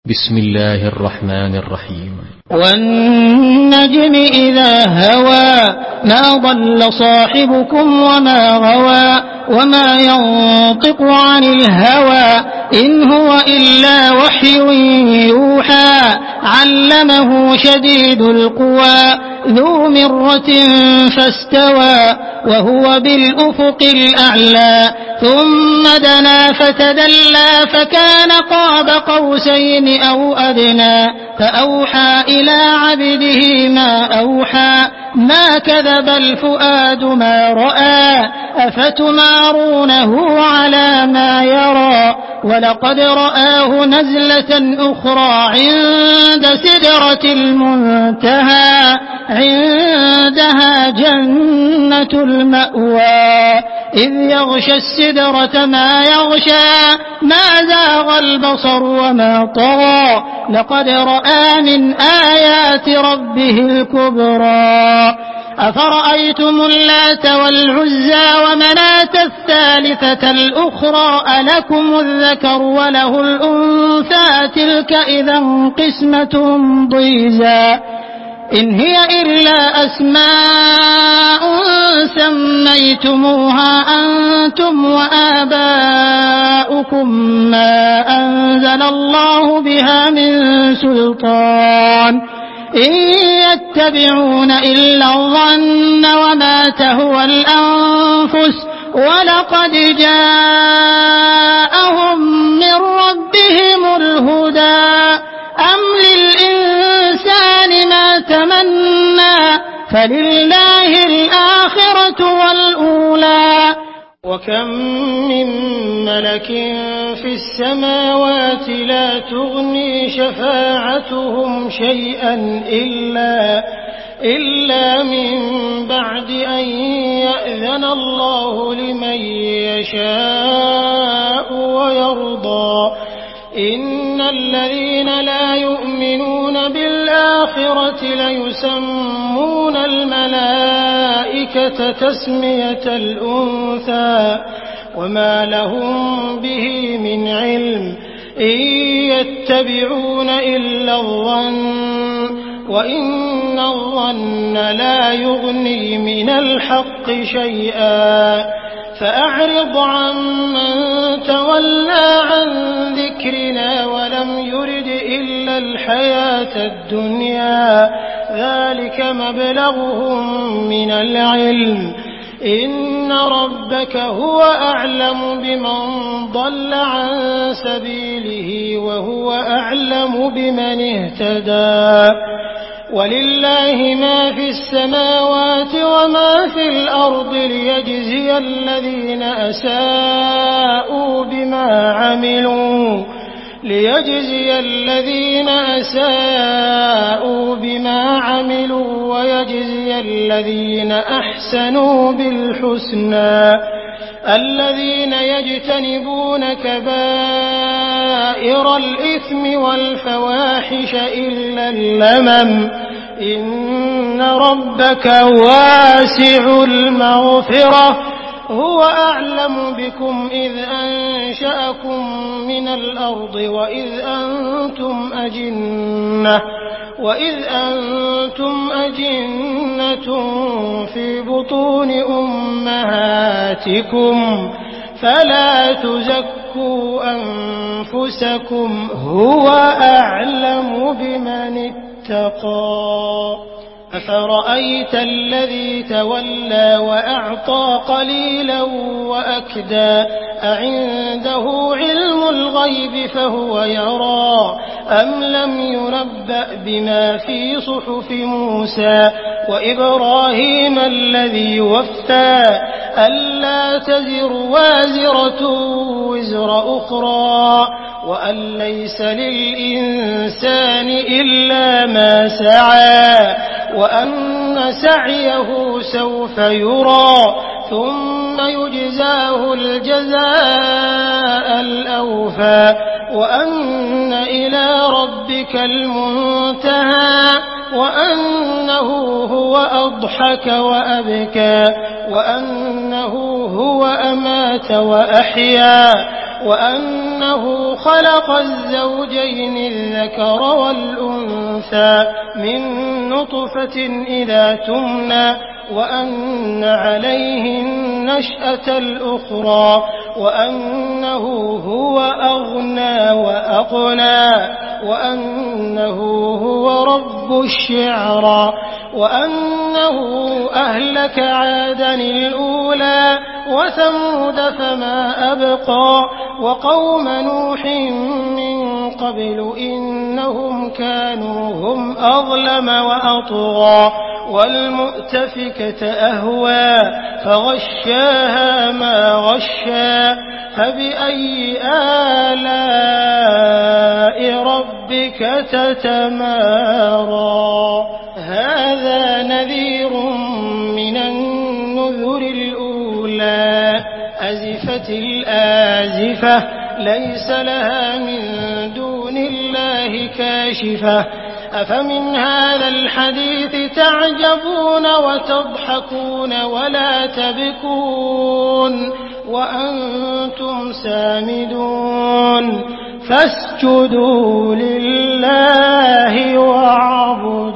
بسم الله الرحمن الرحيم. والنجم إذا هوى ما ضل صاحبكم وما غوى وما ينطق عن الهوى إن هو إلا وحي يوحى علمه شديد القوى ذو مرة فاستوى وهو بالأفق الأعلى ثم دنا فتدلى فكان قاب قوسين أو أدنى فأوحى إلى عبده ما أوحى ما كذب الفؤاد ما رأى أفتمارونه على ما يرى ولقد رآه نزلة أخرى عند سدرة المنتهى عندها جنة المأوى إذ يغشى السدرة ما يغشى ما زاغ البصر وما طغى لقد رأى من آيات ربه الكبرى أفرأيتم اللات والعزى ومناة الثالثة الأخرى ألكم الذكر وله الأنثى تلك إذا قسمة ضيزى إن هي إلا أسماء سميتموها أنتم وآباؤكم ما أنزل الله بها من سلطان إن يتبعون إلا الظن وما تهوى الأنفس ولقد جاءهم من ربهم الهدى أم للإنسان ما تمنى فلله الآخرة والأولى وكم من ملك في السماوات لا تغني شفاعتهم شيئا إلا من بعد أن يأذن الله لمن يشاء ويرضى إن الذين لا يؤمنون بالآخرة ليسمون الملائكة تسمية الأنثى وما لهم به من علم إن يتبعون إلا الظن وإن الظن لا يغني من الحق شيئا فأعرض عمن تولى عن ذكرنا ولم يرد إلا الحياة الدنيا ذلك مبلغهم من العلم إن ربك هو أعلم بمن ضل عن سبيله وهو أعلم بمن اهتدى ولله ما في السماوات وما في الأرض ليجزي الذين أساءوا بما عملوا ويجزي الذين أحسنوا بالحسنى الذين يجتنبون كبائر الإثم والفواحش إلا اللمم إن ربك واسع المغفرة هو أعلم بكم إذ أنشأكم من الأرض وإذ أنتم أجنة في بطون أمهاتكم فلا تزكوا أنفسكم هو أعلم بمن اتقى أفرأيت الذي تولى وأعطى قليلا وأكدى أعنده علم الغيب فهو يرى أم لم ينبأ بما في صحف موسى وإبراهيم الذي وفى ألا تزر وازرة وزر أخرى وأن ليس للإنسان إلا ما سعى وأن سعيه سوف يرى ثم يجزاه الجزاء الأوفى وأن إلى ربك المنتهى وأنه هو أضحك وأبكى وأنه هو أمات وأحيا وأنه خلق الزوجين الذكر والأنثى من نطفة إذا تمنى وأن عليه النشأة الأخرى وأنه هو أغنى وأقنى وأنه هو رب الشعرى وأنه أهلك عادا الأولى وثمود فما أبقى وقوم نوح من قبل إنهم كانوا هم أظلم وأطغى والمؤتفكة أهوى فغشاها ما غشى فبأي آلاء ربك تتمارى هذا نذير من النذر الأولى أزفت الآزفة ليس لها من دون الله كاشفة أفمن هذا الحديث تعجبون وتضحكون ولا تبكون وأنتم سامدون فاسجدوا لله واعبدوا